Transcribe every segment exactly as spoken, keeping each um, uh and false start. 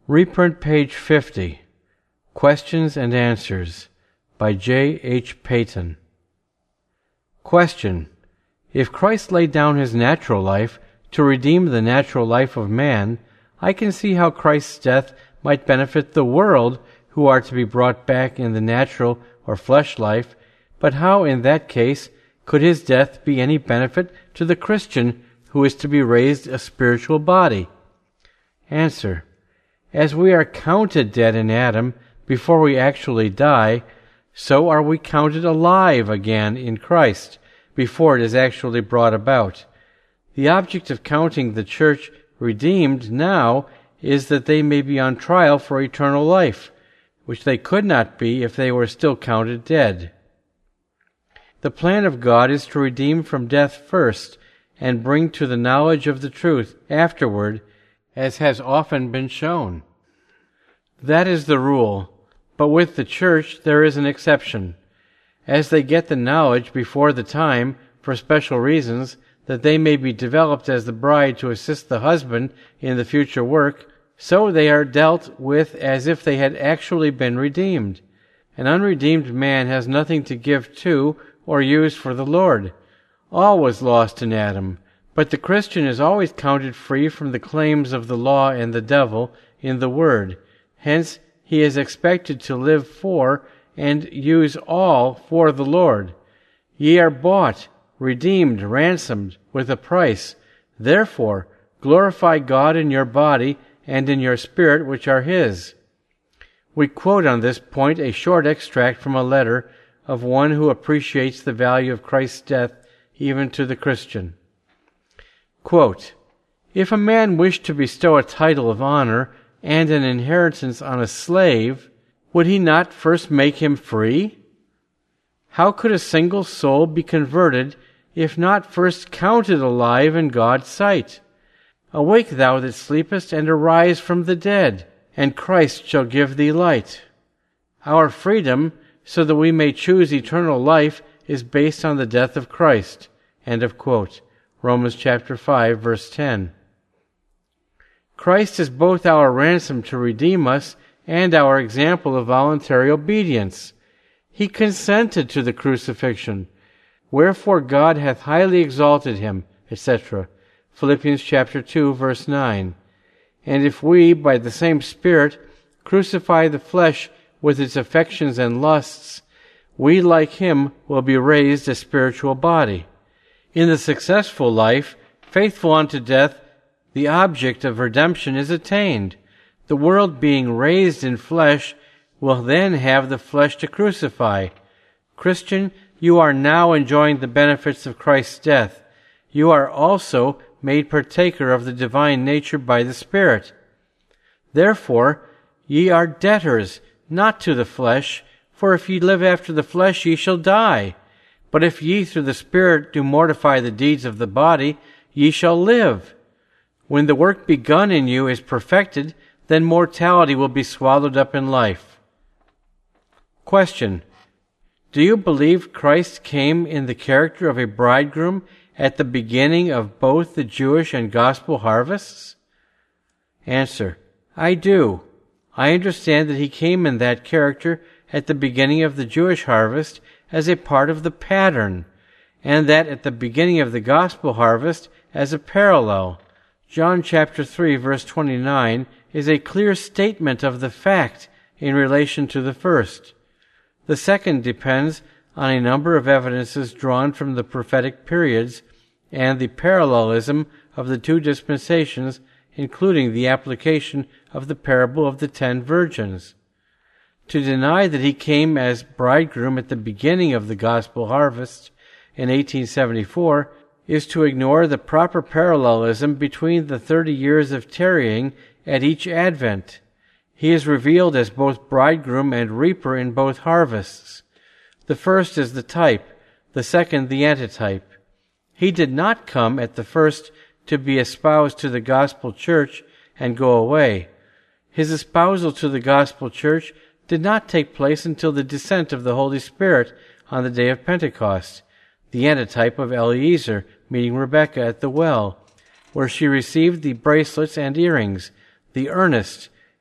Reprint page fifty. Questions and Answers by J. H. Peyton. Question. If Christ laid down his natural life to redeem the natural life of man, I can see how Christ's death might benefit the world who are to be brought back in the natural or flesh life, but how in that case could his death be any benefit to the Christian who is to be raised a spiritual body? Answer. As we are counted dead in Adam before we actually die, so are we counted alive again in Christ before it is actually brought about. The object of counting the church redeemed now is that they may be on trial for eternal life, which they could not be if they were still counted dead. The plan of God is to redeem from death first and bring to the knowledge of the truth afterward, as has often been shown. That is the rule, but with the church there is an exception. As they get the knowledge before the time, for special reasons, that they may be developed as the bride to assist the husband in the future work, so they are dealt with as if they had actually been redeemed. An unredeemed man has nothing to give to or use for the Lord. All was lost in Adam, but the Christian is always counted free from the claims of the law and the devil in the Word. Hence, he is expected to live for and use all for the Lord. Ye are bought, redeemed, ransomed, with a price. Therefore, glorify God in your body and in your spirit which are his. We quote on this point a short extract from a letter of one who appreciates the value of Christ's death even to the Christian. Quote, if a man wished to bestow a title of honor and an inheritance on a slave, would he not first make him free? How could a single soul be converted if not first counted alive in God's sight? Awake thou that sleepest, and arise from the dead, and Christ shall give thee light. Our freedom, so that we may choose eternal life, is based on the death of Christ. End of quote. Romans chapter five, verse ten. Christ is both our ransom to redeem us and our example of voluntary obedience. He consented to the crucifixion. Wherefore God hath highly exalted him, et cetera. Philippians chapter two, verse nine. And if we, by the same Spirit, crucify the flesh with its affections and lusts, we, like him, will be raised a spiritual body. In the successful life, faithful unto death, the object of redemption is attained. The world being raised in flesh will then have the flesh to crucify. Christian, you are now enjoying the benefits of Christ's death. You are also made partaker of the divine nature by the Spirit. Therefore, ye are debtors, not to the flesh, for if ye live after the flesh, ye shall die. But if ye through the Spirit do mortify the deeds of the body, ye shall live. When the work begun in you is perfected, then mortality will be swallowed up in life. Question. Do you believe Christ came in the character of a bridegroom at the beginning of both the Jewish and gospel harvests? Answer. I do. I understand that he came in that character at the beginning of the Jewish harvest as a part of the pattern, and that at the beginning of the gospel harvest as a parallel. John chapter three, verse twenty-nine is a clear statement of the fact in relation to the first. The second depends on a number of evidences drawn from the prophetic periods and the parallelism of the two dispensations, including the application of the parable of the ten virgins. To deny that he came as bridegroom at the beginning of the gospel harvest in eighteen seventy-four is to ignore the proper parallelism between the thirty years of tarrying at each advent. He is revealed as both bridegroom and reaper in both harvests. The first is the type, the second the antitype. He did not come at the first to be espoused to the gospel church and go away. His espousal to the gospel church did not take place until the descent of the Holy Spirit on the day of Pentecost, the antitype of Eliezer meeting Rebekah at the well, where she received the bracelets and earrings, the earnest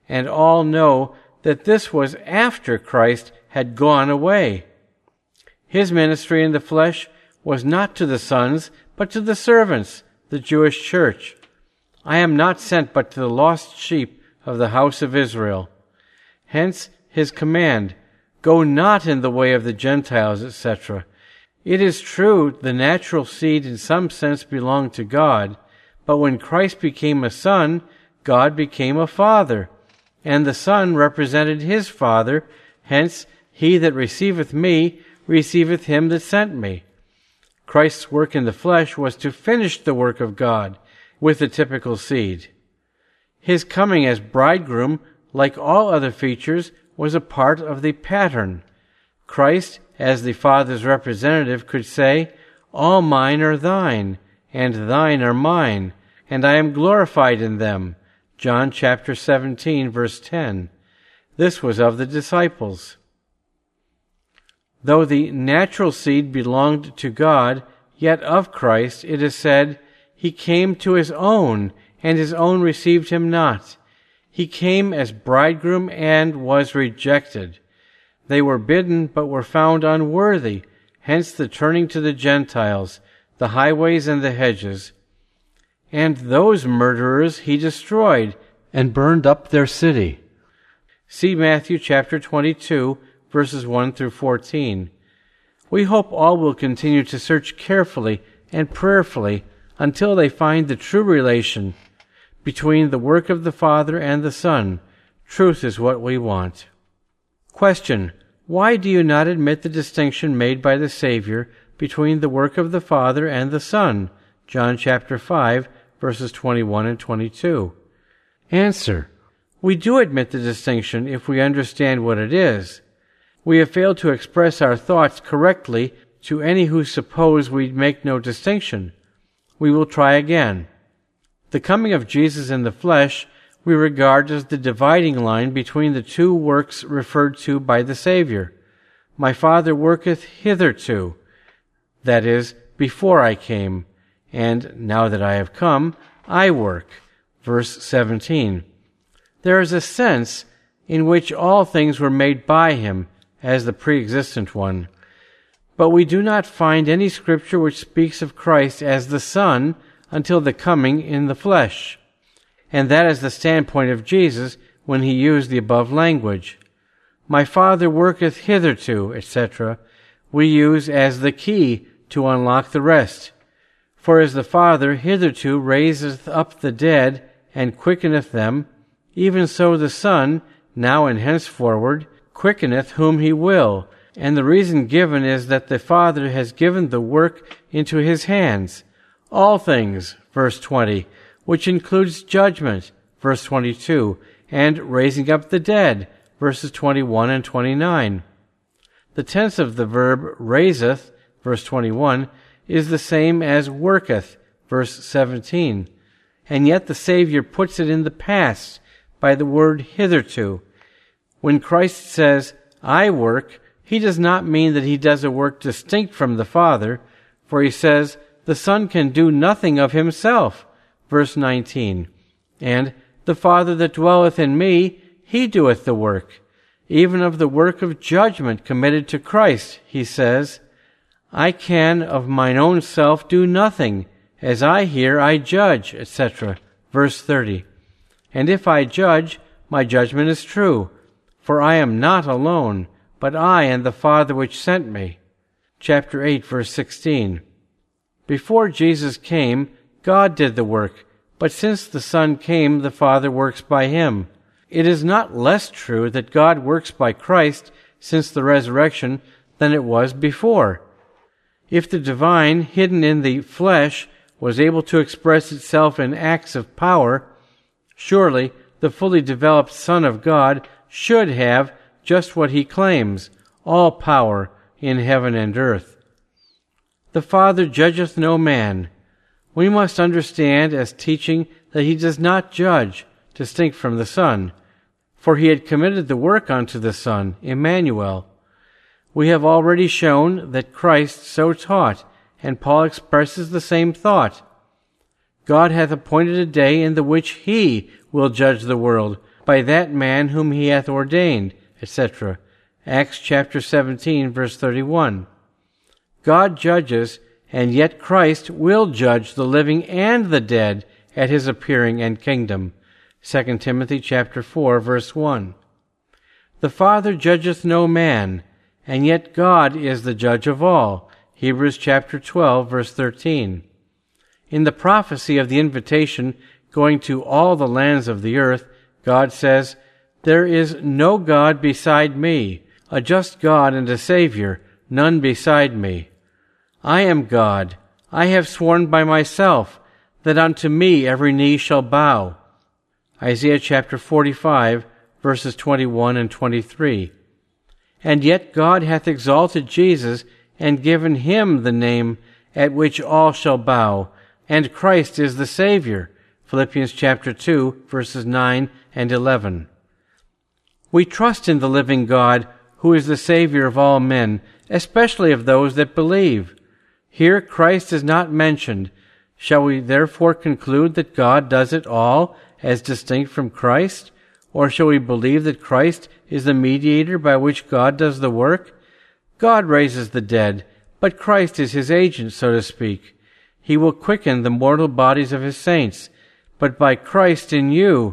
and all know that this was after Christ had gone away. His ministry in the flesh was not to the sons, but to the servants, the Jewish church. I am not sent but to the lost sheep of the house of Israel. Hence his command, go not in the way of the Gentiles, et cetera. It is true the natural seed in some sense belonged to God, but when Christ became a son, God became a father, and the Son represented his Father. Hence, he that receiveth me receiveth him that sent me. Christ's work in the flesh was to finish the work of God with the typical seed. His coming as bridegroom, like all other features, was a part of the pattern. Christ, as the Father's representative, could say, all mine are thine, and thine are mine, and I am glorified in them. John chapter seventeen, verse ten. This was of the disciples. Though the natural seed belonged to God, yet of Christ it is said, he came to his own, and his own received him not. He came as bridegroom and was rejected. They were bidden, but were found unworthy, hence the turning to the Gentiles, the highways and the hedges. And those murderers he destroyed, and burned up their city. See Matthew chapter twenty-two, verses one through fourteen. We hope all will continue to search carefully and prayerfully until they find the true relation between the work of the Father and the Son. Truth is what we want. Question: why do you not admit the distinction made by the Savior between the work of the Father and the Son? John chapter five, verses twenty-one and twenty-two. Answer: we do admit the distinction if we understand what it is. We have failed to express our thoughts correctly to any who suppose we make no distinction. We will try again. The coming of Jesus in the flesh we regard as the dividing line between the two works referred to by the Savior. My Father worketh hitherto, that is, before I came, and now that I have come, I work. Verse seventeen. There is a sense in which all things were made by him, as the pre-existent one. But we do not find any scripture which speaks of Christ as the Son until the coming in the flesh. And that is the standpoint of Jesus when he used the above language. My Father worketh hitherto, et cetera, we use as the key to unlock the rest. For as the Father hitherto raiseth up the dead and quickeneth them, even so the Son, now and henceforward, quickeneth whom he will. And the reason given is that the Father has given the work into his hands. All things, verse twenty, which includes judgment, verse twenty-two, and raising up the dead, verses twenty-one and twenty-nine. The tense of the verb raiseth, verse twenty-one, is the same as worketh, verse seventeen, and yet the Savior puts it in the past by the word hitherto. When Christ says, I work, he does not mean that he does a work distinct from the Father, for he says, the Son can do nothing of himself, verse nineteen, and the Father that dwelleth in me, he doeth the work. Even of the work of judgment committed to Christ, he says, I can of mine own self do nothing, as I hear I judge, et cetera, verse thirty. And if I judge, my judgment is true, for I am not alone, but I and the Father which sent me. Chapter eight, verse sixteen. Before Jesus came, God did the work, but since the Son came, the Father works by him. It is not less true that God works by Christ since the resurrection than it was before. If the divine, hidden in the flesh, was able to express itself in acts of power, surely the fully developed Son of God should have just what he claims, all power in heaven and earth. The Father judgeth no man. We must understand as teaching that he does not judge, distinct from the Son, for he had committed the work unto the Son, Emmanuel. We have already shown that Christ so taught, and Paul expresses the same thought. God hath appointed a day in the which he will judge the world by that man whom he hath ordained, et cetera. Acts chapter seventeen, verse thirty-one. God judges, and yet Christ will judge the living and the dead at his appearing and kingdom. Second Timothy chapter four, verse one. The Father judgeth no man, and yet God is the judge of all. Hebrews chapter twelve, verse thirteen. In the prophecy of the invitation going to all the lands of the earth, God says, "There is no God beside me, a just God and a Savior, none beside me. I am God. I have sworn by myself that unto me every knee shall bow." Isaiah chapter forty-five, verses twenty-one and twenty-three. And yet God hath exalted Jesus and given him the name at which all shall bow, and Christ is the Savior. Philippians chapter two, verses nine and eleven. We trust in the living God, who is the Savior of all men, especially of those that believe. Here Christ is not mentioned. Shall we therefore conclude that God does it all as distinct from Christ? Or shall we believe that Christ is the mediator by which God does the work? God raises the dead, but Christ is his agent, so to speak. He will quicken the mortal bodies of his saints, but by Christ in you.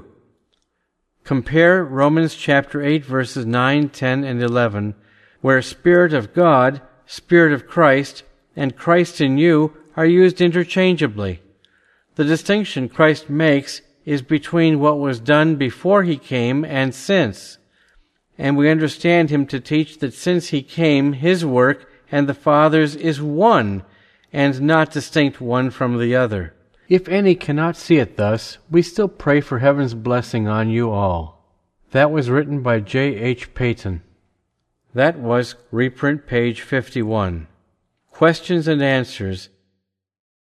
Compare Romans chapter eight, verses nine, ten, and eleven, where Spirit of God, Spirit of Christ, and Christ in you are used interchangeably. The distinction Christ makes is between what was done before he came and since. And we understand him to teach that since he came, his work and the Father's is one, and not distinct one from the other. If any cannot see it thus, we still pray for heaven's blessing on you all. That was written by J H Peyton. That was reprint page fifty-one. Questions and answers